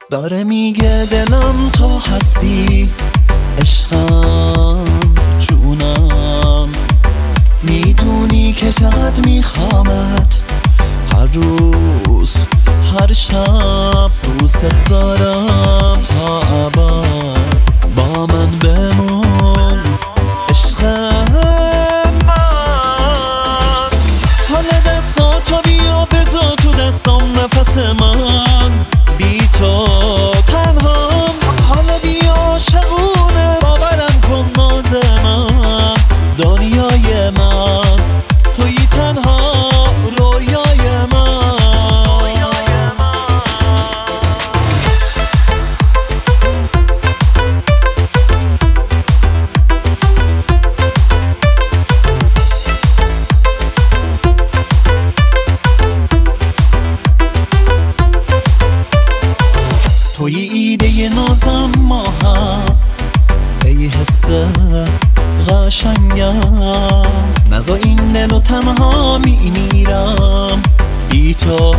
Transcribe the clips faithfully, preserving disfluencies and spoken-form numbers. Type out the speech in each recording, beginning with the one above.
داره میگه دلم تو هستی، عشقم، جونم. میدونی که چقدر میخوامت، هر روز هر شب دوست دارم. تا ابد با من بمون عشق من. حال دستاتو بیا بذار تو دستام، نفس من بی تو تنهام. حالا بیا شقونه باورم کن، ناز من دنیای من توی تنها رویای من. توی ایده نازم ما هم، ای حس قشنگم. نزا این دلو تنها میمیرم، بی تو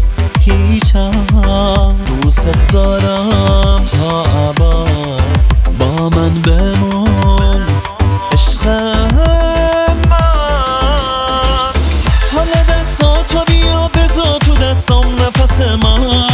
هیچم. دوست دارم تا ابد با من بمون عشق من. حال دستاتو بیا بذار تو دستام، نفس من